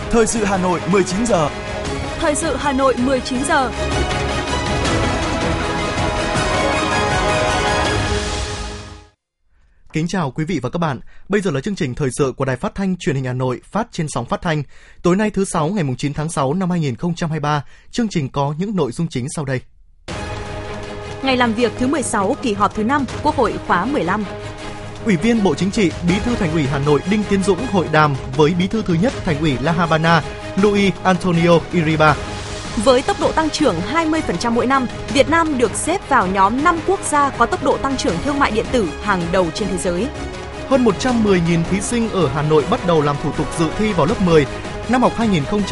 Thời sự Hà Nội 19 giờ. Thời sự Hà Nội 19 giờ. Kính chào quý vị và các bạn. Bây giờ là chương trình thời sự của Đài Phát thanh Truyền hình Hà Nội, phát trên sóng phát thanh. Tối nay thứ 6 ngày 9 tháng 6 năm 2023, chương trình có những nội dung chính sau đây. Ngày làm việc thứ 16 kỳ họp thứ 5 Quốc hội khóa 15. Ủy viên Bộ Chính trị, Bí thư Thành ủy Hà Nội Đinh Tiến Dũng hội đàm với Bí thư thứ nhất Thành ủy La Habana Luis Antonio Iriba. Với tốc độ tăng trưởng 20% mỗi năm, Việt Nam được xếp vào nhóm 5 quốc gia có tốc độ tăng trưởng thương mại điện tử hàng đầu trên thế giới. Hơn 110.000 thí sinh ở Hà Nội bắt đầu làm thủ tục dự thi vào lớp 10 năm học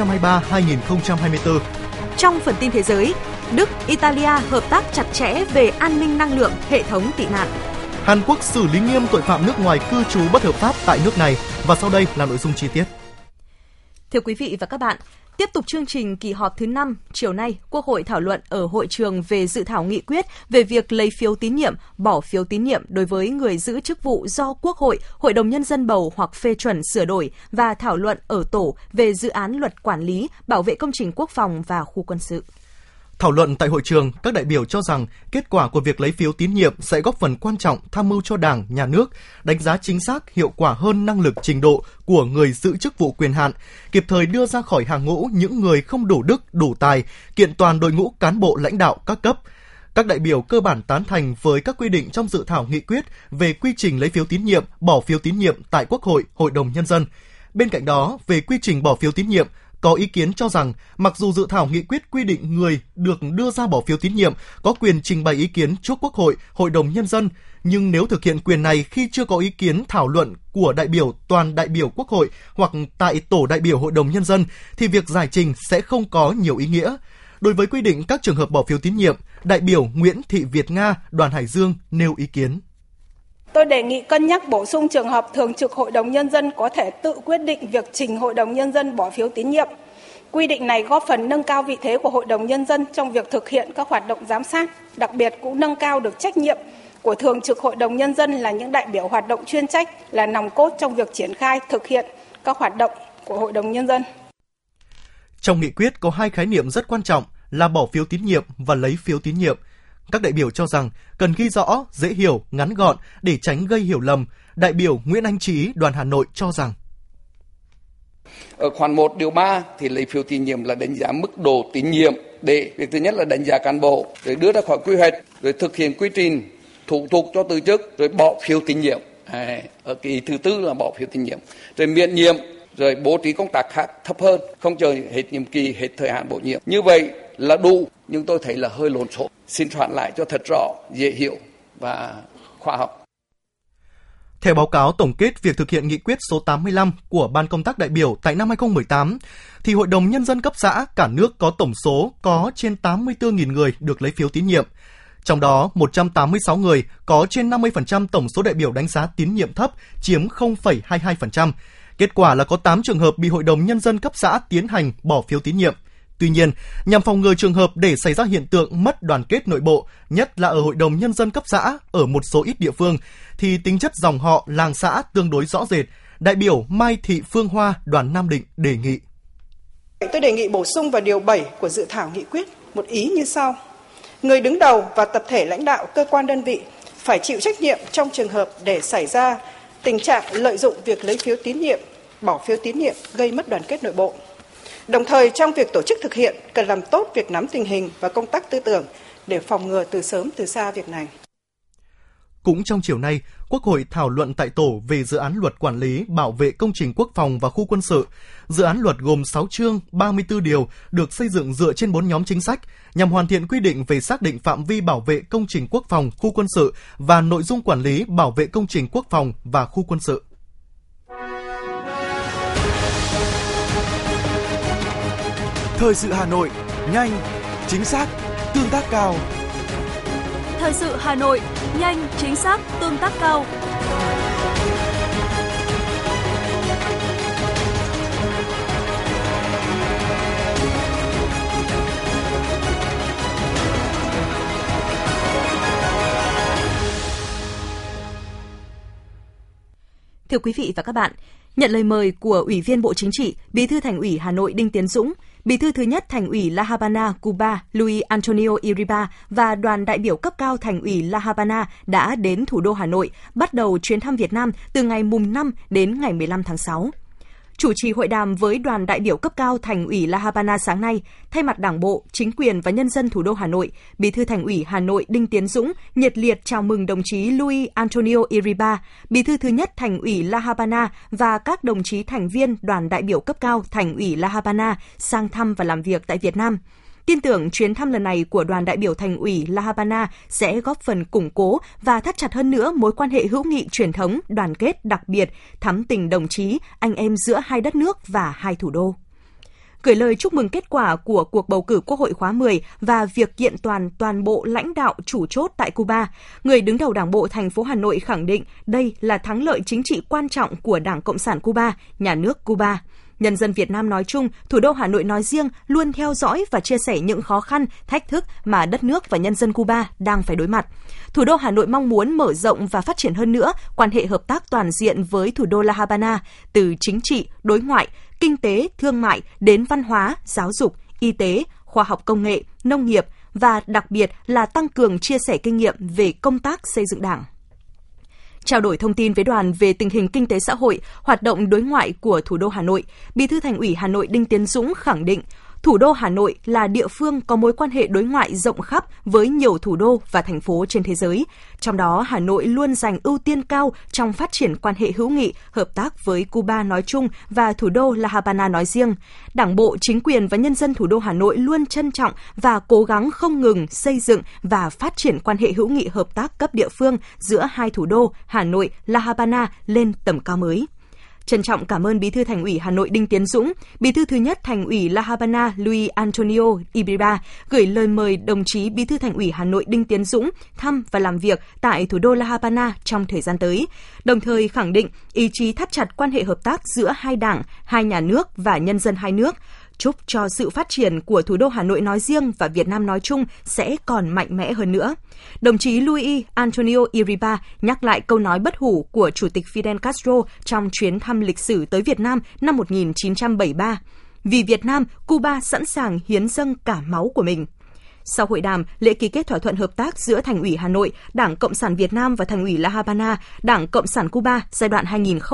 2023-2024. Trong phần tin thế giới, Đức, Italia hợp tác chặt chẽ về an ninh năng lượng, hệ thống tị nạn. Hàn Quốc xử lý nghiêm tội phạm nước ngoài cư trú bất hợp pháp tại nước này. Và sau đây là nội dung chi tiết. Thưa quý vị và các bạn, tiếp tục chương trình kỳ họp thứ 5, chiều nay, Quốc hội thảo luận ở hội trường về dự thảo nghị quyết về việc lấy phiếu tín nhiệm, bỏ phiếu tín nhiệm đối với người giữ chức vụ do Quốc hội, Hội đồng Nhân dân bầu hoặc phê chuẩn sửa đổi và thảo luận ở tổ về dự án luật quản lý, bảo vệ công trình quốc phòng và khu quân sự. Thảo luận tại hội trường, các đại biểu cho rằng kết quả của việc lấy phiếu tín nhiệm sẽ góp phần quan trọng tham mưu cho Đảng, Nhà nước, đánh giá chính xác, hiệu quả hơn năng lực trình độ của người giữ chức vụ quyền hạn, kịp thời đưa ra khỏi hàng ngũ những người không đủ đức, đủ tài, kiện toàn đội ngũ cán bộ lãnh đạo các cấp. Các đại biểu cơ bản tán thành với các quy định trong dự thảo nghị quyết về quy trình lấy phiếu tín nhiệm, bỏ phiếu tín nhiệm tại Quốc hội, Hội đồng Nhân dân. Bên cạnh đó, về quy trình bỏ phiếu tín nhiệm, có ý kiến cho rằng, mặc dù dự thảo nghị quyết quy định người được đưa ra bỏ phiếu tín nhiệm có quyền trình bày ý kiến trước Quốc hội, Hội đồng Nhân dân, nhưng nếu thực hiện quyền này khi chưa có ý kiến thảo luận của đại biểu toàn đại biểu Quốc hội hoặc tại tổ đại biểu Hội đồng Nhân dân, thì việc giải trình sẽ không có nhiều ý nghĩa. Đối với quy định các trường hợp bỏ phiếu tín nhiệm, đại biểu Nguyễn Thị Việt Nga, đoàn Hải Dương nêu ý kiến. Tôi đề nghị cân nhắc bổ sung trường hợp Thường trực Hội đồng Nhân dân có thể tự quyết định việc trình Hội đồng Nhân dân bỏ phiếu tín nhiệm. Quy định này góp phần nâng cao vị thế của Hội đồng Nhân dân trong việc thực hiện các hoạt động giám sát, đặc biệt cũng nâng cao được trách nhiệm của Thường trực Hội đồng Nhân dân là những đại biểu hoạt động chuyên trách, là nòng cốt trong việc triển khai, thực hiện các hoạt động của Hội đồng Nhân dân. Trong nghị quyết có hai khái niệm rất quan trọng là bỏ phiếu tín nhiệm và lấy phiếu tín nhiệm. Các đại biểu cho rằng cần ghi rõ, dễ hiểu, ngắn gọn để tránh gây hiểu lầm. Đại biểu Nguyễn Anh Trí, đoàn Hà Nội cho rằng ở khoản 1 điều 3 thì lấy phiếu tín nhiệm là đánh giá mức độ tín nhiệm để việc thứ nhất là đánh giá cán bộ, rồi đưa ra khỏi quy hoạch, rồi thực hiện quy trình thủ tục cho từ chức, rồi bỏ phiếu tín nhiệm. Ở cái thứ tư là bỏ phiếu tín nhiệm, rồi miễn nhiệm, rồi bố trí công tác khác thấp hơn, không chờ hết nhiệm kỳ, hết thời hạn bổ nhiệm. Như vậy là đủ, nhưng tôi thấy là hơi lộn xộn. Xin soạn lại cho thật rõ, dễ hiểu và khoa học. Theo báo cáo tổng kết việc thực hiện nghị quyết số 85 của Ban Công tác đại biểu tại năm 2018, thì Hội đồng Nhân dân cấp xã cả nước có tổng số có trên 84.000 người được lấy phiếu tín nhiệm. Trong đó, 186 người có trên 50% tổng số đại biểu đánh giá tín nhiệm thấp, chiếm 0,22%. Kết quả là có 8 trường hợp bị Hội đồng Nhân dân cấp xã tiến hành bỏ phiếu tín nhiệm. Tuy nhiên, nhằm phòng ngừa trường hợp để xảy ra hiện tượng mất đoàn kết nội bộ, nhất là ở Hội đồng Nhân dân cấp xã ở một số ít địa phương, thì tính chất dòng họ, làng xã tương đối rõ rệt. Đại biểu Mai Thị Phương Hoa, đoàn Nam Định đề nghị. Tôi đề nghị bổ sung vào điều 7 của dự thảo nghị quyết một ý như sau. Người đứng đầu và tập thể lãnh đạo cơ quan đơn vị phải chịu trách nhiệm trong trường hợp để xảy ra tình trạng lợi dụng việc lấy phiếu tín nhiệm, bỏ phiếu tín nhiệm gây mất đoàn kết nội bộ. Đồng thời trong việc tổ chức thực hiện cần làm tốt việc nắm tình hình và công tác tư tưởng để phòng ngừa từ sớm từ xa việc này. Cũng trong chiều nay, Quốc hội thảo luận tại tổ về dự án luật quản lý, bảo vệ công trình quốc phòng và khu quân sự. Dự án luật gồm 6 chương, 34 điều, được xây dựng dựa trên 4 nhóm chính sách, nhằm hoàn thiện quy định về xác định phạm vi bảo vệ công trình quốc phòng, khu quân sự và nội dung quản lý, bảo vệ công trình quốc phòng và khu quân sự. Thời sự Hà Nội, nhanh, chính xác, tương tác cao. Thời sự Hà Nội, nhanh, chính xác, tương tác cao. Thưa quý vị và các bạn, nhận lời mời của Ủy viên Bộ Chính trị, Bí thư Thành ủy Hà Nội Đinh Tiến Dũng, Bí thư thứ nhất Thành ủy La Habana, Cuba Luis Antonio Iriba và đoàn đại biểu cấp cao Thành ủy La Habana đã đến thủ đô Hà Nội, bắt đầu chuyến thăm Việt Nam từ ngày mùng 5 đến ngày 15 tháng 6. Chủ trì hội đàm với đoàn đại biểu cấp cao Thành ủy La Habana sáng nay, thay mặt Đảng bộ, chính quyền và nhân dân thủ đô Hà Nội, Bí thư Thành ủy Hà Nội Đinh Tiến Dũng nhiệt liệt chào mừng đồng chí Luis Antonio Iriba, Bí thư thứ nhất Thành ủy La Habana và các đồng chí thành viên đoàn đại biểu cấp cao Thành ủy La Habana sang thăm và làm việc tại Việt Nam. Tin tưởng chuyến thăm lần này của đoàn đại biểu Thành ủy La Habana sẽ góp phần củng cố và thắt chặt hơn nữa mối quan hệ hữu nghị truyền thống, đoàn kết đặc biệt, thắm tình đồng chí, anh em giữa hai đất nước và hai thủ đô. Gửi lời chúc mừng kết quả của cuộc bầu cử Quốc hội khóa 10 và việc kiện toàn bộ lãnh đạo chủ chốt tại Cuba, người đứng đầu Đảng bộ thành phố Hà Nội khẳng định đây là thắng lợi chính trị quan trọng của Đảng Cộng sản Cuba, nhà nước Cuba. Nhân dân Việt Nam nói chung, thủ đô Hà Nội nói riêng luôn theo dõi và chia sẻ những khó khăn, thách thức mà đất nước và nhân dân Cuba đang phải đối mặt. Thủ đô Hà Nội mong muốn mở rộng và phát triển hơn nữa quan hệ hợp tác toàn diện với thủ đô La Habana, từ chính trị, đối ngoại, kinh tế, thương mại đến văn hóa, giáo dục, y tế, khoa học công nghệ, nông nghiệp và đặc biệt là tăng cường chia sẻ kinh nghiệm về công tác xây dựng Đảng. Trao đổi thông tin với đoàn về tình hình kinh tế xã hội, hoạt động đối ngoại của thủ đô Hà Nội, Bí thư Thành ủy Hà Nội Đinh Tiến Dũng khẳng định thủ đô Hà Nội là địa phương có mối quan hệ đối ngoại rộng khắp với nhiều thủ đô và thành phố trên thế giới. Trong đó, Hà Nội luôn dành ưu tiên cao trong phát triển quan hệ hữu nghị, hợp tác với Cuba nói chung và thủ đô La Habana nói riêng. Đảng bộ, chính quyền và nhân dân thủ đô Hà Nội luôn trân trọng và cố gắng không ngừng xây dựng và phát triển quan hệ hữu nghị hợp tác cấp địa phương giữa hai thủ đô Hà Nội, La Habana lên tầm cao mới. Trân trọng cảm ơn Bí thư Thành ủy Hà Nội Đinh Tiến Dũng, Bí thư thứ nhất Thành ủy La Habana Luis Antonio Iriba gửi lời mời đồng chí Bí thư Thành ủy Hà Nội Đinh Tiến Dũng thăm và làm việc tại thủ đô La Habana trong thời gian tới, đồng thời khẳng định ý chí thắt chặt quan hệ hợp tác giữa hai đảng, hai nhà nước và nhân dân hai nước. Chúc cho sự phát triển của thủ đô Hà Nội nói riêng và Việt Nam nói chung sẽ còn mạnh mẽ hơn nữa. Đồng chí Luis Antonio Iriba nhắc lại câu nói bất hủ của Chủ tịch Fidel Castro trong chuyến thăm lịch sử tới Việt Nam năm 1973. Vì Việt Nam, Cuba sẵn sàng hiến dâng cả máu của mình. Sau hội đàm, lễ ký kết thỏa thuận hợp tác giữa Thành ủy Hà Nội, Đảng Cộng sản Việt Nam và Thành ủy La Habana, Đảng Cộng sản Cuba giai đoạn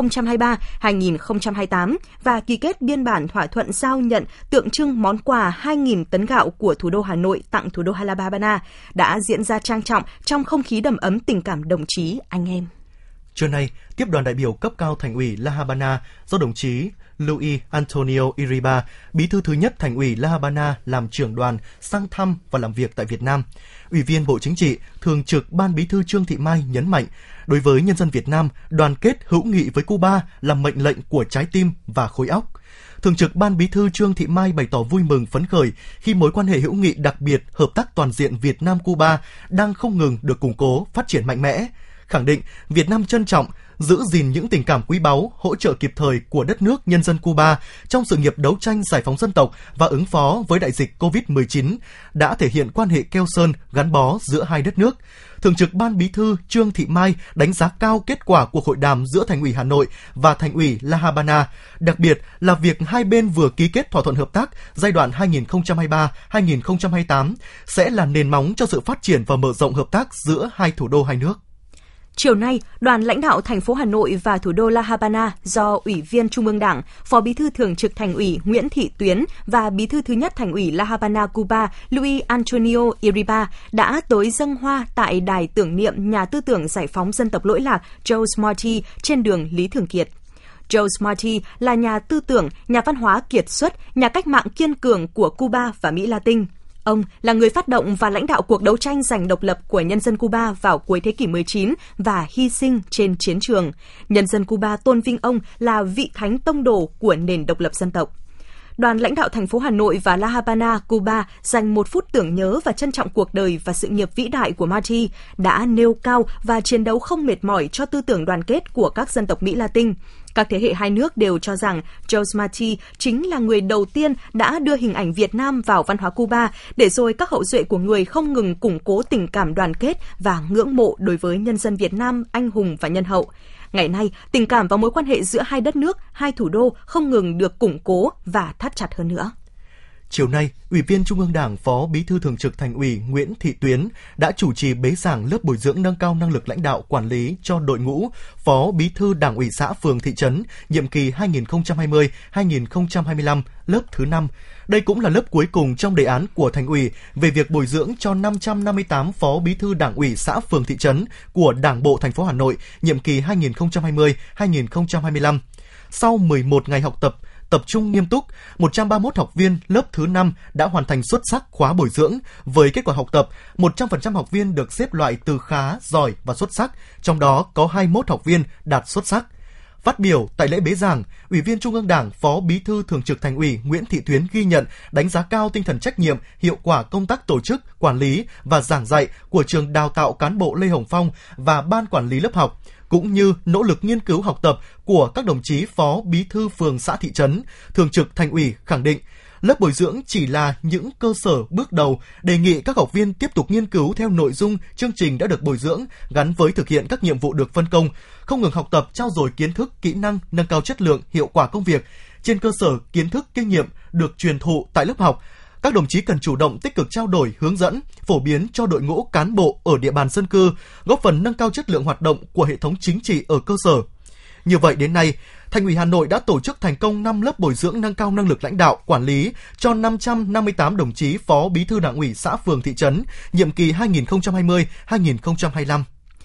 2023-2028 và ký kết biên bản thỏa thuận giao nhận tượng trưng món quà 2.000 tấn gạo của thủ đô Hà Nội tặng thủ đô La Habana đã diễn ra trang trọng trong không khí đầm ấm tình cảm đồng chí, anh em. Trưa nay, tiếp đoàn đại biểu cấp cao Thành ủy La Habana do đồng chí Luis Antonio Iriba, Bí thư thứ nhất Thành ủy La Habana làm trưởng đoàn sang thăm và làm việc tại Việt Nam. Ủy viên Bộ Chính trị, Thường trực Ban Bí thư Trương Thị Mai nhấn mạnh, đối với nhân dân Việt Nam, đoàn kết hữu nghị với Cuba là mệnh lệnh của trái tim và khối óc. Thường trực Ban Bí thư Trương Thị Mai bày tỏ vui mừng phấn khởi khi mối quan hệ hữu nghị đặc biệt, hợp tác toàn diện Việt Nam-Cuba đang không ngừng được củng cố, phát triển mạnh mẽ. Khẳng định Việt Nam trân trọng, giữ gìn những tình cảm quý báu, hỗ trợ kịp thời của đất nước nhân dân Cuba trong sự nghiệp đấu tranh giải phóng dân tộc và ứng phó với đại dịch COVID-19, đã thể hiện quan hệ keo sơn gắn bó giữa hai đất nước. Thường trực Ban Bí thư Trương Thị Mai đánh giá cao kết quả cuộc hội đàm giữa Thành ủy Hà Nội và Thành ủy La Habana, đặc biệt là việc hai bên vừa ký kết thỏa thuận hợp tác giai đoạn 2023-2028 sẽ là nền móng cho sự phát triển và mở rộng hợp tác giữa hai thủ đô hai nước. Chiều nay, đoàn lãnh đạo thành phố Hà Nội và thủ đô La Habana do Ủy viên Trung ương Đảng, Phó Bí thư Thường trực Thành ủy Nguyễn Thị Tuyến và Bí thư thứ nhất Thành ủy La Habana, Cuba Luis Antonio Iriba đã tới dâng hoa tại đài tưởng niệm nhà tư tưởng giải phóng dân tộc lỗi lạc Jose Marti trên đường Lý Thường Kiệt. Jose Marti là nhà tư tưởng, nhà văn hóa kiệt xuất, nhà cách mạng kiên cường của Cuba và Mỹ Latin. Ông là người phát động và lãnh đạo cuộc đấu tranh giành độc lập của nhân dân Cuba vào cuối thế kỷ 19 và hy sinh trên chiến trường. Nhân dân Cuba tôn vinh ông là vị thánh tông đồ của nền độc lập dân tộc. Đoàn lãnh đạo thành phố Hà Nội và La Habana, Cuba dành 1 phút tưởng nhớ và trân trọng cuộc đời và sự nghiệp vĩ đại của Marti, đã nêu cao và chiến đấu không mệt mỏi cho tư tưởng đoàn kết của các dân tộc Mỹ Latin. Các thế hệ hai nước đều cho rằng Jose Marti chính là người đầu tiên đã đưa hình ảnh Việt Nam vào văn hóa Cuba, để rồi các hậu duệ của người không ngừng củng cố tình cảm đoàn kết và ngưỡng mộ đối với nhân dân Việt Nam anh hùng và nhân hậu. Ngày nay, tình cảm và mối quan hệ giữa hai đất nước, hai thủ đô không ngừng được củng cố và thắt chặt hơn nữa. Chiều nay, Ủy viên Trung ương Đảng, Phó Bí thư Thường trực Thành ủy Nguyễn Thị Tuyến đã chủ trì bế giảng lớp bồi dưỡng nâng cao năng lực lãnh đạo quản lý cho đội ngũ Phó Bí thư Đảng ủy xã phường thị trấn nhiệm kỳ 2020-2025, lớp thứ 5. Đây cũng là lớp cuối cùng trong đề án của Thành ủy về việc bồi dưỡng cho 558 Phó Bí thư Đảng ủy xã phường thị trấn của Đảng bộ thành phố Hà Nội nhiệm kỳ 2020-2025. Sau 11 ngày học tập trung nghiêm túc, 131 học viên lớp thứ 5 đã hoàn thành xuất sắc khóa bồi dưỡng. Với kết quả học tập, 100% học viên được xếp loại từ khá, giỏi và xuất sắc, trong đó có 21 học viên đạt xuất sắc. Phát biểu tại lễ bế giảng, Ủy viên Trung ương Đảng, Phó Bí thư Thường trực Thành ủy Nguyễn Thị Tuyến ghi nhận, đánh giá cao tinh thần trách nhiệm, hiệu quả công tác tổ chức, quản lý và giảng dạy của trường đào tạo cán bộ Lê Hồng Phong và ban quản lý lớp học, cũng như nỗ lực nghiên cứu học tập của các đồng chí Phó Bí thư phường xã thị trấn. Thường trực Thành ủy khẳng định, lớp bồi dưỡng chỉ là những cơ sở bước đầu, đề nghị các học viên tiếp tục nghiên cứu theo nội dung chương trình đã được bồi dưỡng, gắn với thực hiện các nhiệm vụ được phân công, không ngừng học tập, trau dồi kiến thức, kỹ năng, nâng cao chất lượng, hiệu quả công việc. Trên cơ sở kiến thức, kinh nghiệm được truyền thụ tại lớp học, các đồng chí cần chủ động tích cực trao đổi, hướng dẫn, phổ biến cho đội ngũ cán bộ ở địa bàn dân cư, góp phần nâng cao chất lượng hoạt động của hệ thống chính trị ở cơ sở. Như vậy đến nay, Thành ủy Hà Nội đã tổ chức thành công 5 lớp bồi dưỡng nâng cao năng lực lãnh đạo, quản lý cho 558 đồng chí Phó Bí thư Đảng ủy xã phường thị trấn nhiệm kỳ 2020-2025.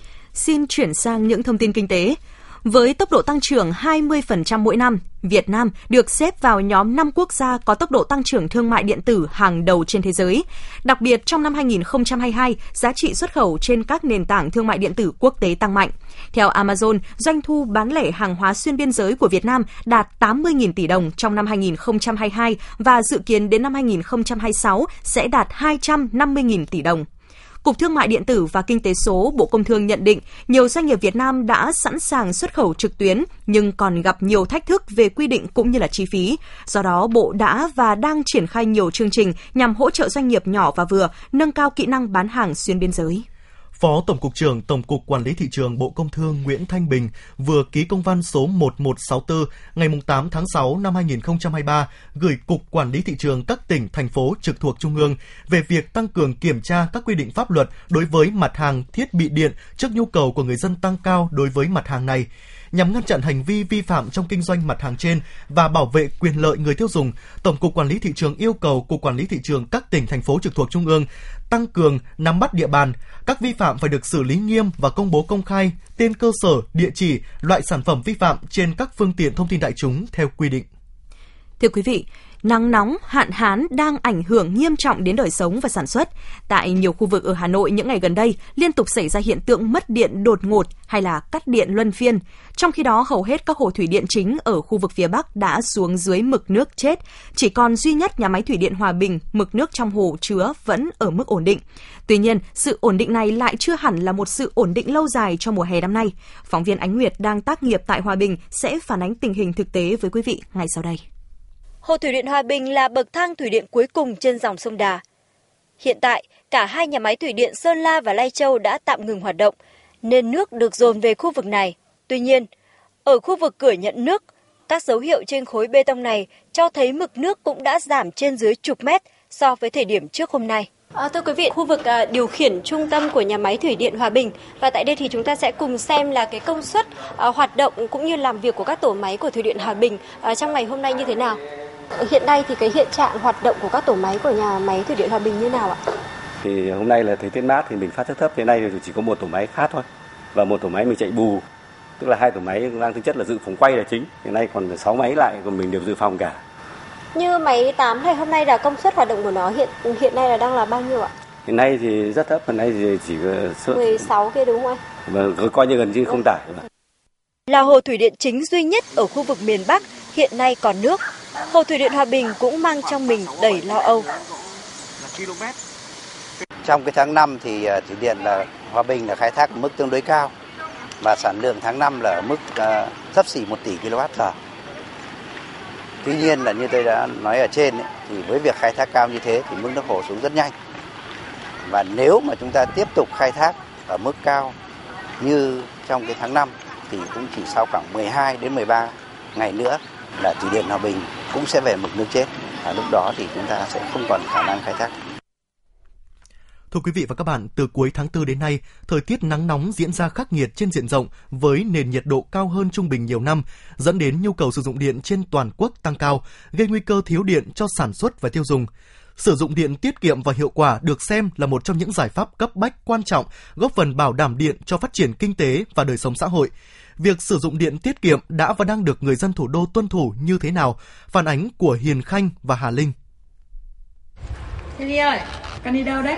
Xin chuyển sang những thông tin kinh tế. Với tốc độ tăng trưởng 20% mỗi năm, Việt Nam được xếp vào nhóm 5 quốc gia có tốc độ tăng trưởng thương mại điện tử hàng đầu trên thế giới. Đặc biệt, trong năm 2022, giá trị xuất khẩu trên các nền tảng thương mại điện tử quốc tế tăng mạnh. Theo Amazon, doanh thu bán lẻ hàng hóa xuyên biên giới của Việt Nam đạt 80.000 tỷ đồng trong năm 2022 và dự kiến đến năm 2026 sẽ đạt 250.000 tỷ đồng. Cục Thương mại điện tử và Kinh tế số Bộ Công Thương nhận định nhiều doanh nghiệp Việt Nam đã sẵn sàng xuất khẩu trực tuyến nhưng còn gặp nhiều thách thức về quy định cũng như là chi phí. Do đó, Bộ đã và đang triển khai nhiều chương trình nhằm hỗ trợ doanh nghiệp nhỏ và vừa nâng cao kỹ năng bán hàng xuyên biên giới. Phó Tổng cục trưởng Tổng cục Quản lý Thị trường Bộ Công Thương Nguyễn Thanh Bình vừa ký công văn số 1164 ngày 8 tháng 6 năm 2023 gửi Cục Quản lý Thị trường các tỉnh, thành phố trực thuộc Trung ương về việc tăng cường kiểm tra các quy định pháp luật đối với mặt hàng thiết bị điện trước nhu cầu của người dân tăng cao đối với mặt hàng này. Nhằm ngăn chặn hành vi vi phạm trong kinh doanh mặt hàng trên và bảo vệ quyền lợi người tiêu dùng, Tổng cục Quản lý Thị trường yêu cầu Cục Quản lý Thị trường các tỉnh, thành phố trực thuộc Trung ương tăng cường nắm bắt địa bàn. Các vi phạm phải được xử lý nghiêm và công bố công khai tên cơ sở, địa chỉ, loại sản phẩm vi phạm trên các phương tiện thông tin đại chúng theo quy định. Thưa quý vị, nắng nóng, hạn hán đang ảnh hưởng nghiêm trọng đến đời sống và sản xuất. Tại nhiều khu vực ở Hà Nội những ngày gần đây, liên tục xảy ra hiện tượng mất điện đột ngột hay là cắt điện luân phiên. Trong khi đó, hầu hết các hồ thủy điện chính ở khu vực phía Bắc đã xuống dưới mực nước chết. Chỉ còn duy nhất nhà máy thủy điện Hòa Bình, mực nước trong hồ chứa vẫn ở mức ổn định. Tuy nhiên, sự ổn định này lại chưa hẳn là một sự ổn định lâu dài cho mùa hè năm nay. Phóng viên Ánh Nguyệt đang tác nghiệp tại Hòa Bình sẽ phản ánh tình hình thực tế với quý vị ngay sau đây. Hồ thủy điện Hòa Bình là bậc thang thủy điện cuối cùng trên dòng sông Đà. Hiện tại, cả hai nhà máy thủy điện Sơn La và Lai Châu đã tạm ngừng hoạt động, nên nước được dồn về khu vực này. Tuy nhiên, ở khu vực cửa nhận nước, các dấu hiệu trên khối bê tông này cho thấy mực nước cũng đã giảm trên dưới chục mét so với thời điểm trước hôm nay. Thưa quý vị, khu vực điều khiển trung tâm của nhà máy thủy điện Hòa Bình, và tại đây thì chúng ta sẽ cùng xem là cái công suất hoạt động cũng như làm việc của các tổ máy của thủy điện Hòa Bình trong ngày hôm nay như thế nào. Hiện nay thì cái hiện trạng hoạt động của các tổ máy của nhà máy thủy điện Hòa Bình như nào ạ? Thì hôm nay là thời tiết mát thì mình phát rất thấp, thế này thì chỉ có một tổ máy phát thôi và một tổ máy mình chạy bù, tức là hai tổ máy đang thực chất là dự phòng quay là chính. Hiện nay còn 6 máy lại, còn mình đều dự phòng cả. Như máy 8 này hôm nay là công suất hoạt động của nó hiện nay là đang là bao nhiêu ạ? Hiện nay thì rất thấp, hiện nay thì chỉ 16 kia đúng không anh? Vâng, coi như gần như không tải. Là hồ thủy điện chính duy nhất ở khu vực miền Bắc hiện nay còn nước. Hồ thủy điện Hòa Bình cũng mang trong mình đầy lo âu. Trong cái tháng 5 thì thủy điện là Hòa Bình là khai thác mức tương đối cao và sản lượng tháng 5 là ở mức xấp xỉ 1 tỷ kWh. Tuy nhiên là như tôi đã nói ở trên ấy, thì với việc khai thác cao như thế thì mức nước hồ xuống rất nhanh. Và nếu mà chúng ta tiếp tục khai thác ở mức cao như trong cái tháng 5 thì cũng chỉ sau khoảng 12 đến 13 ngày nữa là thủy điện Hòa Bình cũng sẽ về mực nước chết. Và lúc đó thì chúng ta sẽ không còn khả năng khai thác. Thưa quý vị và các bạn, từ cuối tháng 4 đến nay, thời tiết nắng nóng diễn ra khắc nghiệt trên diện rộng với nền nhiệt độ cao hơn trung bình nhiều năm, dẫn đến nhu cầu sử dụng điện trên toàn quốc tăng cao, gây nguy cơ thiếu điện cho sản xuất và tiêu dùng. Sử dụng điện tiết kiệm và hiệu quả được xem là một trong những giải pháp cấp bách quan trọng, góp phần bảo đảm điện cho phát triển kinh tế và đời sống xã hội. Việc sử dụng điện tiết kiệm đã và đang được người dân thủ đô tuân thủ như thế nào? Phản ánh của Hiền Khanh và Hà Linh. Ly ơi, con đi đâu đấy?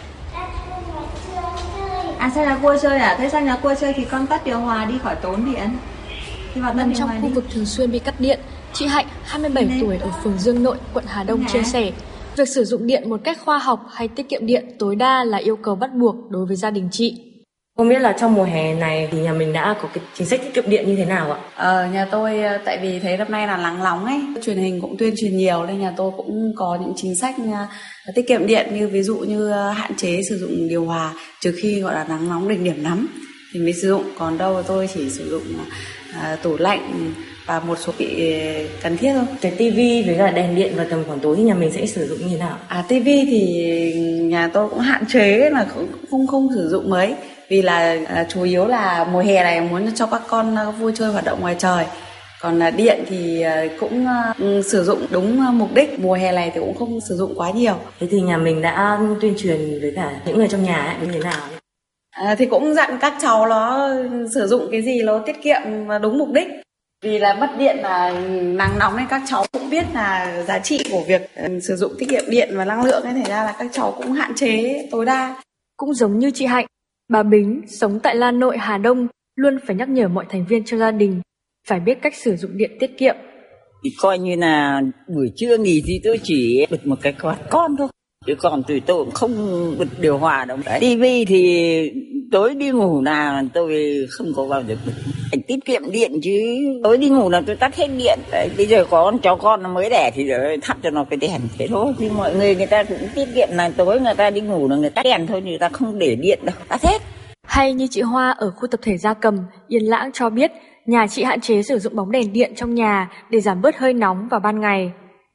À, sang nhà cua chơi à? Thế sang nhà cua chơi thì con tắt điều hòa đi khỏi tốn điện. Nằm trong khu vực thường xuyên bị cắt điện, chị Hạnh, 27 tuổi ở phường Dương Nội, quận Hà Đông chia sẻ, việc sử dụng điện một cách khoa học hay tiết kiệm điện tối đa là yêu cầu bắt buộc đối với gia đình chị. Không biết là trong mùa hè này thì nhà mình đã có cái chính sách tiết kiệm điện như thế nào ạ? Nhà tôi tại vì thấy năm nay là nắng nóng ấy, truyền hình cũng tuyên truyền nhiều nên nhà tôi cũng có những chính sách tiết kiệm điện, như ví dụ như hạn chế sử dụng điều hòa trừ khi gọi là nắng nóng đỉnh điểm lắm thì mới sử dụng, còn đâu tôi chỉ sử dụng tủ lạnh và một số bị cần thiết thôi. Cái tivi với cả đèn điện vào tầm khoảng tối thì nhà mình sẽ sử dụng như thế nào? Tivi thì nhà tôi cũng hạn chế là không sử dụng mấy, vì là chủ yếu là mùa hè này muốn cho các con vui chơi hoạt động ngoài trời. Còn điện thì cũng sử dụng đúng mục đích, mùa hè này thì cũng không sử dụng quá nhiều. Thế thì nhà mình đã tuyên truyền với cả những người trong nhà ấy, như thế nào? Thì cũng dặn các cháu nó sử dụng cái gì nó tiết kiệm đúng mục đích. Vì là mất điện là nắng nóng nên các cháu cũng biết là giá trị của việc sử dụng tiết kiệm điện và năng lượng, nên thành ra là các cháu cũng hạn chế tối đa. Cũng giống như chị Hạnh, bà Bính sống tại Lan Nội, Hà Đông luôn phải nhắc nhở mọi thành viên trong gia đình phải biết cách sử dụng điện tiết kiệm. Thì coi như là buổi trưa nghỉ thì tôi chỉ bật một cái quạt con thôi, chứ còn tụi tôi cũng không bật điều hòa đâu. Tivi thì tối đi ngủ là tôi không có bao giờ bật. Phải tiết kiệm điện chứ, tối đi ngủ là tôi tắt hết điện. Đấy, bây giờ có cháu con nó mới đẻ thì thắp cho nó cái đèn thế thôi. Nhưng mọi người ta cũng tiết kiệm là tối người ta đi ngủ là người ta tắt đèn thôi, người ta không để điện đâu, tắt hết. Hay như chị Hoa ở khu tập thể Gia Cầm, Yên Lãng cho biết, nhà chị hạn chế sử dụng bóng đèn điện trong nhà để giảm bớt hơi nóng vào ban ngày.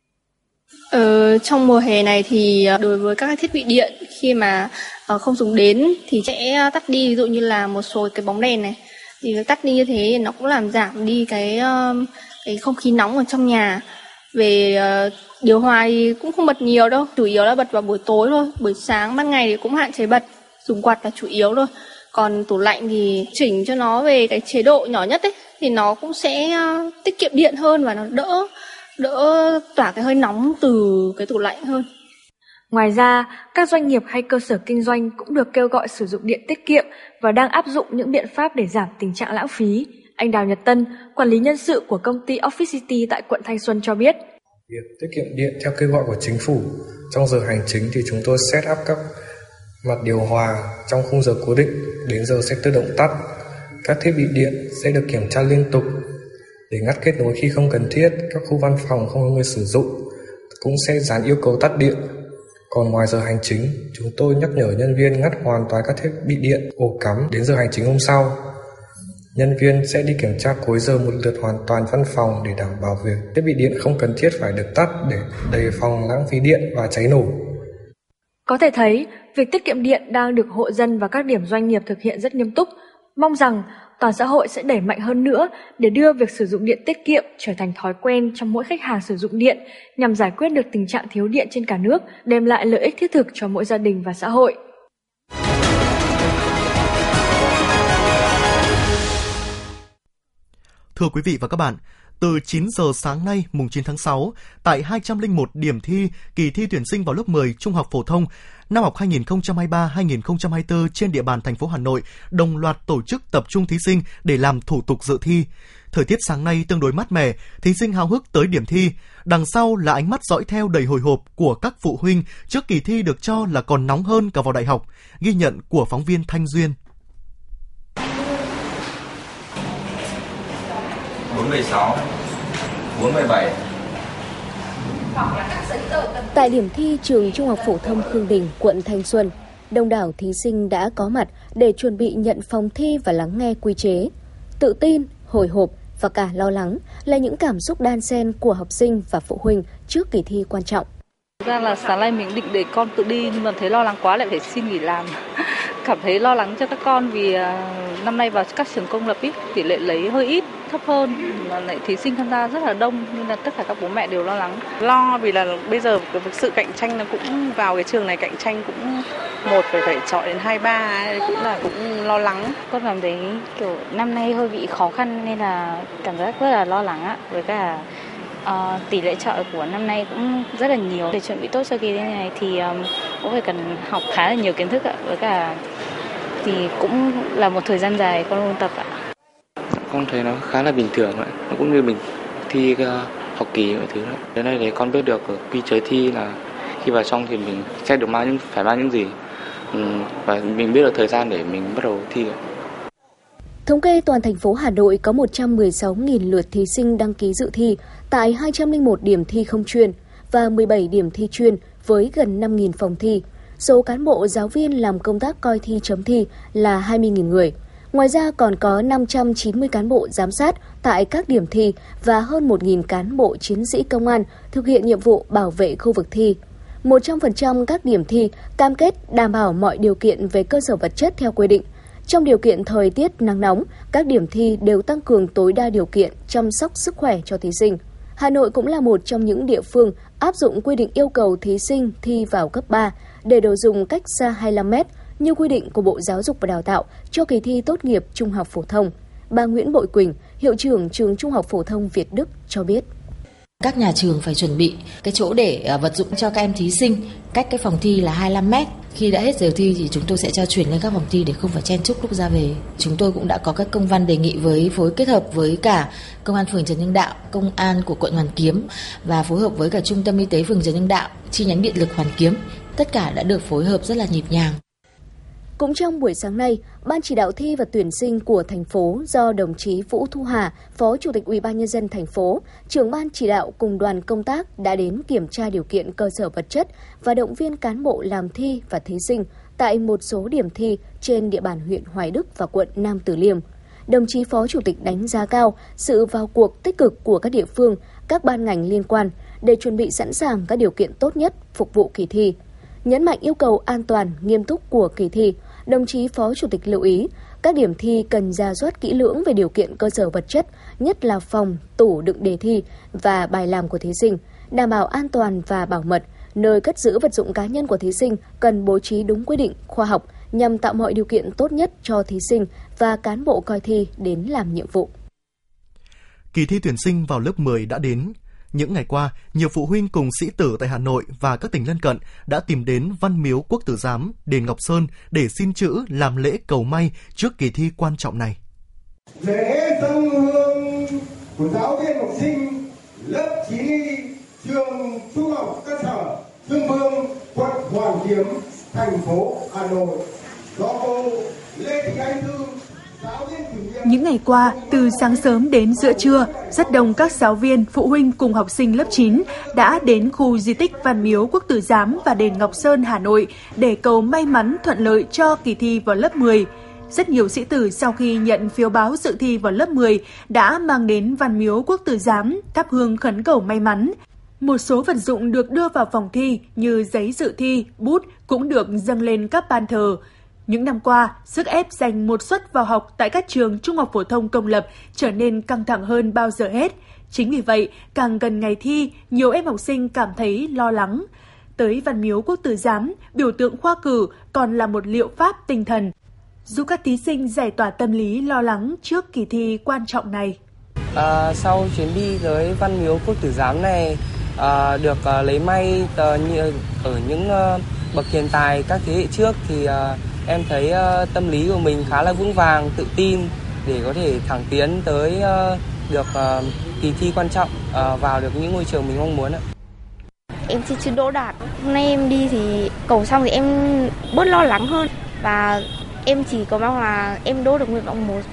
Trong mùa hè này thì đối với các thiết bị điện khi mà không dùng đến thì sẽ tắt đi, ví dụ như là một số cái bóng đèn này thì tắt đi như thế nó cũng làm giảm đi cái không khí nóng ở trong nhà. Về điều hòa thì cũng không bật nhiều đâu, chủ yếu là bật vào buổi tối thôi, buổi sáng ban ngày thì cũng hạn chế bật, dùng quạt là chủ yếu thôi. Còn tủ lạnh thì chỉnh cho nó về cái chế độ nhỏ nhất ấy thì nó cũng sẽ tiết kiệm điện hơn và nó đỡ tỏa cái hơi nóng từ cái tủ lạnh hơn. Ngoài ra, các doanh nghiệp hay cơ sở kinh doanh cũng được kêu gọi sử dụng điện tiết kiệm và đang áp dụng những biện pháp để giảm tình trạng lãng phí. Anh Đào Nhật Tân, quản lý nhân sự của công ty Office City tại quận Thanh Xuân cho biết. Việc tiết kiệm điện theo kêu gọi của chính phủ, trong giờ hành chính thì chúng tôi set up các mặt điều hòa trong khung giờ cố định, đến giờ sẽ tự động tắt. Các thiết bị điện sẽ được kiểm tra liên tục để ngắt kết nối khi không cần thiết. Các khu văn phòng không có người sử dụng cũng sẽ dán yêu cầu tắt điện. Còn ngoài giờ hành chính, chúng tôi nhắc nhở nhân viên ngắt hoàn toàn các thiết bị điện, ổ cắm đến giờ hành chính hôm sau. Nhân viên sẽ đi kiểm tra cuối giờ một lượt hoàn toàn văn phòng để đảm bảo việc thiết bị điện không cần thiết phải được tắt để đề phòng lãng phí điện và cháy nổ. Có thể thấy, việc tiết kiệm điện đang được hộ dân và các điểm doanh nghiệp thực hiện rất nghiêm túc. Mong rằng toàn xã hội sẽ đẩy mạnh hơn nữa để đưa việc sử dụng điện tiết kiệm trở thành thói quen trong mỗi khách hàng sử dụng điện nhằm giải quyết được tình trạng thiếu điện trên cả nước, đem lại lợi ích thiết thực cho mỗi gia đình và xã hội. Thưa quý vị và các bạn, từ 9 giờ sáng nay, mùng 9 tháng 6, tại 201 điểm thi kỳ thi tuyển sinh vào lớp 10 trung học phổ thông năm học 2023-2024 trên địa bàn thành phố Hà Nội đồng loạt tổ chức tập trung thí sinh để làm thủ tục dự thi. Thời tiết sáng nay tương đối mát mẻ, thí sinh háo hức tới điểm thi. Đằng sau là ánh mắt dõi theo đầy hồi hộp của các phụ huynh trước kỳ thi được cho là còn nóng hơn cả vào đại học. Ghi nhận của phóng viên Thanh Duyên. 46, 47. Tại điểm thi trường Trung học phổ thông Khương Đình, quận Thanh Xuân, đông đảo thí sinh đã có mặt để chuẩn bị nhận phòng thi và lắng nghe quy chế. Tự tin, hồi hộp và cả lo lắng là những cảm xúc đan xen của học sinh và phụ huynh trước kỳ thi quan trọng. Thực ra là sáng nay mình định để con tự đi nhưng mà thấy lo lắng quá lại phải xin nghỉ làm. Cảm thấy lo lắng cho các con vì năm nay vào các trường công lập tỷ lệ lấy hơi ít, thấp hơn, mà lại thí sinh tham gia rất là đông nên là tất cả các bố mẹ đều lo lắng. Lo vì là bây giờ cái sự cạnh tranh nó cũng vào cái trường này cạnh tranh cũng một phải chọn đến 2-3 cũng lo lắng. Con cảm thấy kiểu năm nay hơi bị khó khăn nên là cảm giác rất là lo lắng ạ. Với cả tỷ lệ chọi của năm nay cũng rất là nhiều. Để chuẩn bị tốt cho kỳ thi này thì cũng phải cần học khá là nhiều kiến thức ạ. Với cả thì cũng là một thời gian dài con ôn tập ạ. Con thấy nó khá là bình thường ạ. Nó cũng như mình thi học kỳ mọi thứ đó. Đến đây thì con biết được quy chế thi là khi vào trong thì mình sẽ được phải mang những gì và mình biết được thời gian để mình bắt đầu thi. Thống kê toàn thành phố Hà Nội có 116.000 lượt thí sinh đăng ký dự thi tại 201 điểm thi không chuyên và 17 điểm thi chuyên với gần 5.000 phòng thi. Số cán bộ giáo viên làm công tác coi thi chấm thi là 20.000 người. Ngoài ra còn có 590 cán bộ giám sát tại các điểm thi và hơn 1.000 cán bộ chiến sĩ công an thực hiện nhiệm vụ bảo vệ khu vực thi. 100% các điểm thi cam kết đảm bảo mọi điều kiện về cơ sở vật chất theo quy định. Trong điều kiện thời tiết nắng nóng, các điểm thi đều tăng cường tối đa điều kiện chăm sóc sức khỏe cho thí sinh. Hà Nội cũng là một trong những địa phương áp dụng quy định yêu cầu thí sinh thi vào cấp 3 để đồ dùng cách xa 25 m như quy định của Bộ Giáo dục và Đào tạo cho kỳ thi tốt nghiệp trung học phổ thông. Bà Nguyễn Bội Quỳnh, hiệu trưởng trường Trung học phổ thông Việt Đức cho biết. Các nhà trường phải chuẩn bị cái chỗ để vật dụng cho các em thí sinh cách cái phòng thi là 25 m. Khi đã hết giờ thi thì chúng tôi sẽ cho chuyển lên các phòng thi để không phải chen chúc lúc ra về. Chúng tôi cũng đã có các công văn đề nghị với phối kết hợp với cả Công an phường Trần Hưng Đạo, Công an của quận Hoàn Kiếm và phối hợp với cả Trung tâm Y tế phường Trần Hưng Đạo, chi nhánh Điện lực Hoàn Kiếm. Tất cả đã được phối hợp rất là nhịp nhàng. Cũng trong buổi sáng nay, Ban chỉ đạo thi và tuyển sinh của thành phố do đồng chí Vũ Thu Hà, Phó Chủ tịch UBND thành phố, trưởng ban chỉ đạo cùng đoàn công tác đã đến kiểm tra điều kiện cơ sở vật chất và động viên cán bộ làm thi và thí sinh tại một số điểm thi trên địa bàn huyện Hoài Đức và quận Nam Từ Liêm. Đồng chí Phó Chủ tịch đánh giá cao sự vào cuộc tích cực của các địa phương, các ban ngành liên quan để chuẩn bị sẵn sàng các điều kiện tốt nhất phục vụ kỳ thi. Nhấn mạnh yêu cầu an toàn, nghiêm túc của kỳ thi, đồng chí Phó Chủ tịch lưu ý các điểm thi cần rà soát kỹ lưỡng về điều kiện cơ sở vật chất, nhất là phòng, tủ đựng đề thi và bài làm của thí sinh, đảm bảo an toàn và bảo mật. Nơi cất giữ vật dụng cá nhân của thí sinh cần bố trí đúng quy định, khoa học nhằm tạo mọi điều kiện tốt nhất cho thí sinh và cán bộ coi thi đến làm nhiệm vụ. Kỳ thi tuyển sinh vào lớp 10 đã đến. Những ngày qua, nhiều phụ huynh cùng sĩ tử tại Hà Nội và các tỉnh lân cận đã tìm đến Văn Miếu Quốc Tử Giám, đền Ngọc Sơn để xin chữ làm lễ cầu may trước kỳ thi quan trọng này. Lễ dâng hương của giáo viên học sinh lớp 9Y trường Trung học cơ sở Dương Vương, quận Hoàn Kiếm, thành phố Hà Nội do cô Lê Thị Anh Thư. Những ngày qua, từ sáng sớm đến giữa trưa, rất đông các giáo viên, phụ huynh cùng học sinh lớp 9 đã đến khu di tích Văn Miếu Quốc Tử Giám và đền Ngọc Sơn, Hà Nội để cầu may mắn thuận lợi cho kỳ thi vào lớp 10. Rất nhiều sĩ tử sau khi nhận phiếu báo dự thi vào lớp 10 đã mang đến Văn Miếu Quốc Tử Giám thắp hương khấn cầu may mắn. Một số vật dụng được đưa vào phòng thi như giấy dự thi, bút cũng được dâng lên các ban thờ. Những năm qua, sức ép giành một suất vào học tại các trường trung học phổ thông công lập trở nên căng thẳng hơn bao giờ hết. Chính vì vậy, càng gần ngày thi, nhiều em học sinh cảm thấy lo lắng. Tới Văn Miếu Quốc Tử Giám, biểu tượng khoa cử còn là một liệu pháp tinh thần, giúp các thí sinh giải tỏa tâm lý lo lắng trước kỳ thi quan trọng này. Sau chuyến đi tới Văn Miếu Quốc Tử Giám này, được lấy may ở những bậc hiền tài các thế hệ trước thì em thấy tâm lý của mình khá là vững vàng, tự tin để có thể thẳng tiến tới được kỳ thi quan trọng, vào được những ngôi trường mình mong muốn. Em thi chưa đỗ đạt. Hôm nay em đi thì cầu xong thì em bớt lo lắng hơn và em chỉ có mong là em đỗ được nguyện vọng 1.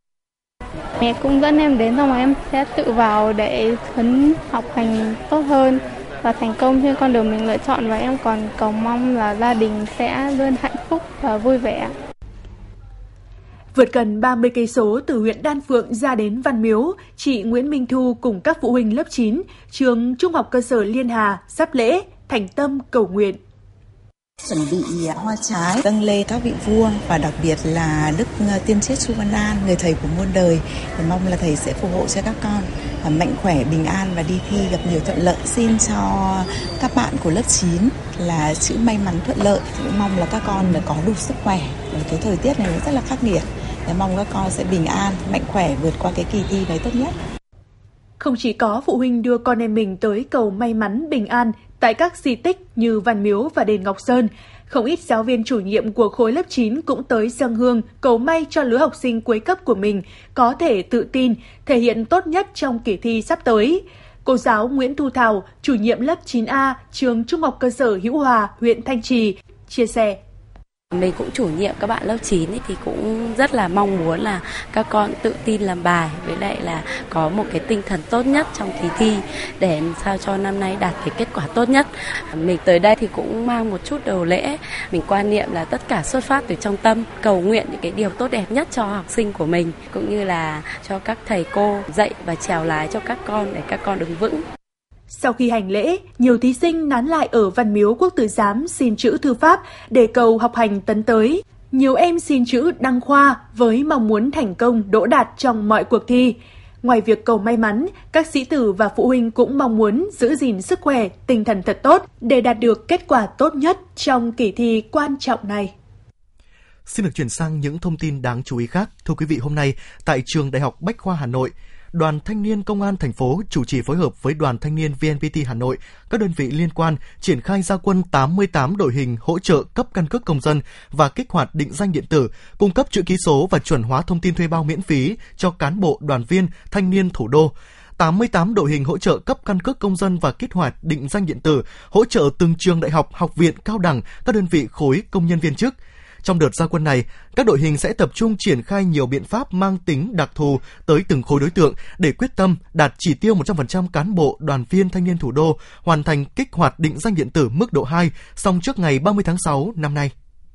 Mẹ cũng dẫn em đến xong rồi em sẽ tự vào để phấn học hành tốt hơn và thành công trên con đường mình lựa chọn, và em còn cầu mong là gia đình sẽ luôn hạnh phúc và vui vẻ. Vượt gần 30 cây số từ huyện Đan Phượng ra đến Văn Miếu, chị Nguyễn Minh Thu cùng các phụ huynh lớp 9, trường Trung học cơ sở Liên Hà sắp lễ thành tâm cầu nguyện. Chuẩn bị hoa trái dâng lên các vị vua và đặc biệt là Đức Tiên Triết Chu Văn An, người thầy của muôn đời, thì mong là thầy sẽ phù hộ cho các con mạnh khỏe, bình an và đi thi gặp nhiều thuận lợi. Xin cho các bạn của lớp 9 là chữ may mắn thuận lợi. Cũng mong là các con có đủ sức khỏe. Cái thời tiết này nó rất là khắc nghiệt. Để mong các con sẽ bình an, mạnh khỏe vượt qua cái kỳ thi này tốt nhất. Không chỉ có phụ huynh đưa con em mình tới cầu may mắn bình an tại các di tích như Văn Miếu và đền Ngọc Sơn, không ít giáo viên chủ nhiệm của khối lớp 9 cũng tới dâng hương cầu may cho lứa học sinh cuối cấp của mình có thể tự tin, thể hiện tốt nhất trong kỳ thi sắp tới. Cô giáo Nguyễn Thu Thảo, chủ nhiệm lớp 9A, trường Trung học cơ sở Hữu Hòa, huyện Thanh Trì, chia sẻ. Mình cũng chủ nhiệm các bạn lớp 9 thì cũng rất là mong muốn là các con tự tin làm bài, với lại là có một cái tinh thần tốt nhất trong kỳ thi để sao cho năm nay đạt cái kết quả tốt nhất. Mình tới đây thì cũng mang một chút đầu lễ, mình quan niệm là tất cả xuất phát từ trong tâm, cầu nguyện những cái điều tốt đẹp nhất cho học sinh của mình, cũng như là cho các thầy cô dạy và chèo lái cho các con để các con đứng vững. Sau khi hành lễ, nhiều thí sinh nán lại ở Văn Miếu Quốc Tử Giám xin chữ thư pháp để cầu học hành tấn tới. Nhiều em xin chữ đăng khoa với mong muốn thành công đỗ đạt trong mọi cuộc thi. Ngoài việc cầu may mắn, các sĩ tử và phụ huynh cũng mong muốn giữ gìn sức khỏe, tinh thần thật tốt để đạt được kết quả tốt nhất trong kỳ thi quan trọng này. Xin được chuyển sang những thông tin đáng chú ý khác. Thưa quý vị, hôm nay tại Trường Đại học Bách khoa Hà Nội, Đoàn Thanh niên Công an thành phố chủ trì phối hợp với Đoàn Thanh niên VNPT Hà Nội, các đơn vị liên quan triển khai ra quân 88 đội hình hỗ trợ cấp căn cước công dân và kích hoạt định danh điện tử, cung cấp chữ ký số và chuẩn hóa thông tin thuê bao miễn phí cho cán bộ, đoàn viên, thanh niên thủ đô. 88 đội hình hỗ trợ cấp căn cước công dân và kích hoạt định danh điện tử, hỗ trợ từng trường đại học, học viện, cao đẳng, các đơn vị khối công nhân viên chức. Trong đợt ra quân này, các đội hình sẽ tập trung triển khai nhiều biện pháp mang tính đặc thù tới từng khối đối tượng để quyết tâm đạt chỉ tiêu 100% cán bộ, đoàn viên, thanh niên thủ đô hoàn thành kích hoạt định danh điện tử mức độ 2 xong trước ngày 30 tháng 6 năm nay.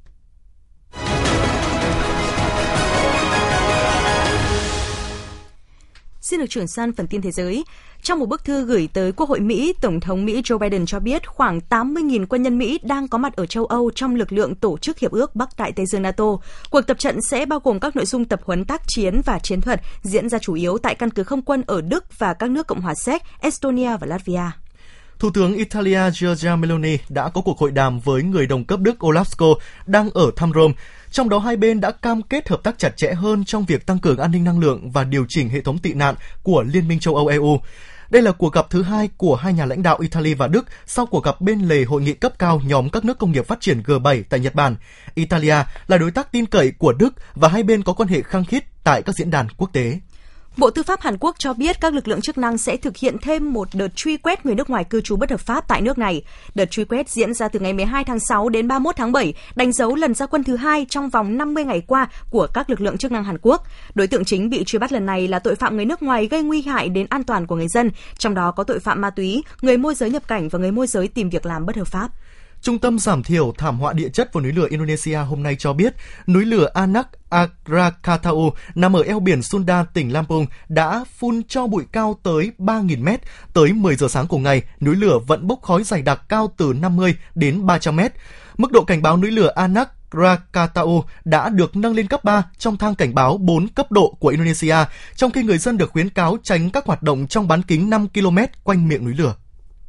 Xin được chuyển sang phần tin thế giới. Trong một bức thư gửi tới Quốc hội Mỹ, Tổng thống Mỹ Joe Biden cho biết khoảng 80.000 quân nhân Mỹ đang có mặt ở châu Âu trong lực lượng Tổ chức Hiệp ước Bắc Đại Tây Dương NATO. Cuộc tập trận sẽ bao gồm các nội dung tập huấn tác chiến và chiến thuật diễn ra chủ yếu tại căn cứ không quân ở Đức và các nước Cộng hòa Séc, Estonia và Latvia. Thủ tướng Italia Giorgia Meloni đã có cuộc hội đàm với người đồng cấp Đức Olaf Scholz đang ở thăm Rome. Trong đó hai bên đã cam kết hợp tác chặt chẽ hơn trong việc tăng cường an ninh năng lượng và điều chỉnh hệ thống tị nạn của Liên minh châu Âu EU. Đây là cuộc gặp thứ hai của hai nhà lãnh đạo Italy và Đức sau cuộc gặp bên lề hội nghị cấp cao nhóm các nước công nghiệp phát triển G7 tại Nhật Bản. Italia là đối tác tin cậy của Đức và hai bên có quan hệ khăng khít tại các diễn đàn quốc tế. Bộ Tư pháp Hàn Quốc cho biết các lực lượng chức năng sẽ thực hiện thêm một đợt truy quét người nước ngoài cư trú bất hợp pháp tại nước này. Đợt truy quét diễn ra từ ngày 12 tháng 6 đến 31 tháng 7, đánh dấu lần ra quân thứ hai trong vòng 50 ngày qua của các lực lượng chức năng Hàn Quốc. Đối tượng chính bị truy bắt lần này là tội phạm người nước ngoài gây nguy hại đến an toàn của người dân, trong đó có tội phạm ma túy, người môi giới nhập cảnh và người môi giới tìm việc làm bất hợp pháp. Trung tâm giảm thiểu thảm họa địa chất và núi lửa Indonesia hôm nay cho biết núi lửa Anak Krakatau nằm ở eo biển Sunda, tỉnh Lampung đã phun tro bụi cao tới 3.000 mét. Tới 10 giờ sáng cùng ngày, núi lửa vẫn bốc khói dày đặc cao từ 50 đến 300 mét. Mức độ cảnh báo núi lửa Anak Krakatau đã được nâng lên cấp 3 trong thang cảnh báo 4 cấp độ của Indonesia, trong khi người dân được khuyến cáo tránh các hoạt động trong bán kính 5 km quanh miệng núi lửa.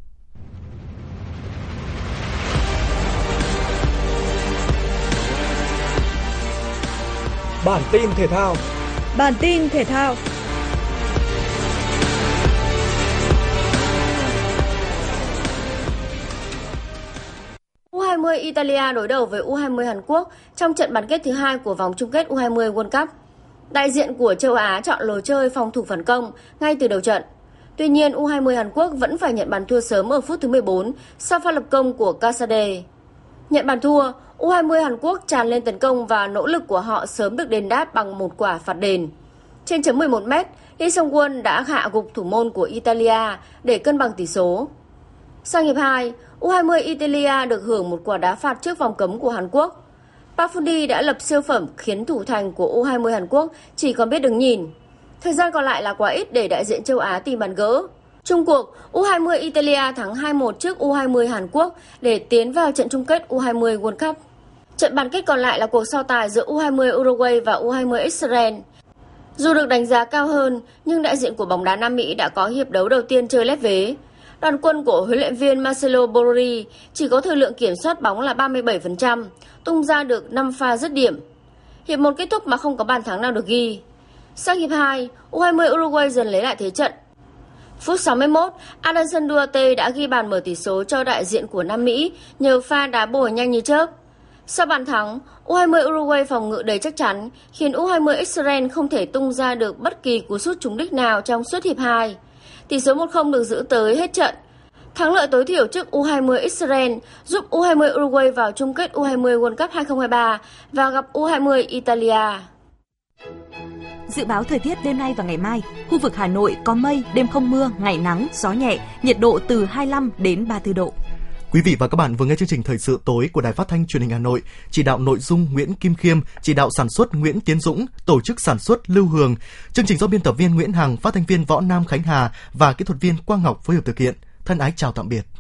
Bản tin thể thao. U20 Italia đối đầu với U20 Hàn Quốc trong trận bán kết thứ hai của vòng chung kết U20 World Cup. Đại diện của châu Á chọn lối chơi phòng thủ phản công ngay từ đầu trận. Tuy nhiên, U20 Hàn Quốc vẫn phải nhận bàn thua sớm ở phút thứ 14 sau pha lập công của Kasade. Nhận bàn thua, U20 Hàn Quốc tràn lên tấn công và nỗ lực của họ sớm được đền đáp bằng một quả phạt đền. Trên chấm 11 m, Lee Sung-won đã hạ gục thủ môn của Italia để cân bằng tỷ số. Sang hiệp 2, U20 Italia được hưởng một quả đá phạt trước vòng cấm của Hàn Quốc. Park Fundi đã lập siêu phẩm khiến thủ thành của U20 Hàn Quốc chỉ còn biết đứng nhìn. Thời gian còn lại là quá ít để đại diện châu Á tìm bàn gỡ. Chung cuộc, U20 Italia thắng 2-1 trước U20 Hàn Quốc để tiến vào trận chung kết U20 World Cup. Trận bán kết còn lại là cuộc so tài giữa U20 Uruguay và U20 Israel. Dù được đánh giá cao hơn, nhưng đại diện của bóng đá Nam Mỹ đã có hiệp đấu đầu tiên chơi lép vế. Đoàn quân của huấn luyện viên Marcelo Borori chỉ có thời lượng kiểm soát bóng là 37%, tung ra được 5 pha dứt điểm. Hiệp 1 kết thúc mà không có bàn thắng nào được ghi. Sang hiệp 2, U20 Uruguay dần lấy lại thế trận. Phút 61, Anderson Duarte đã ghi bàn mở tỷ số cho đại diện của Nam Mỹ nhờ pha đá bồi nhanh như chớp. Sau bàn thắng, U20 Uruguay phòng ngự đầy chắc chắn khiến U20 Israel không thể tung ra được bất kỳ cú sút trúng đích nào trong suốt hiệp 2. Tỷ số 1-0 được giữ tới hết trận. Thắng lợi tối thiểu trước U20 Israel giúp U20 Uruguay vào chung kết U20 World Cup 2023 và gặp U20 Italia. Dự báo thời tiết đêm nay và ngày mai, khu vực Hà Nội có mây, đêm không mưa, ngày nắng, gió nhẹ, nhiệt độ từ 25 đến 34 độ. Quý vị và các bạn vừa nghe chương trình Thời sự tối của Đài Phát thanh Truyền hình Hà Nội, chỉ đạo nội dung Nguyễn Kim Khiêm, chỉ đạo sản xuất Nguyễn Tiến Dũng, tổ chức sản xuất Lưu Hường. Chương trình do biên tập viên Nguyễn Hằng, phát thanh viên Võ Nam Khánh Hà và kỹ thuật viên Quang Ngọc phối hợp thực hiện. Thân ái chào tạm biệt.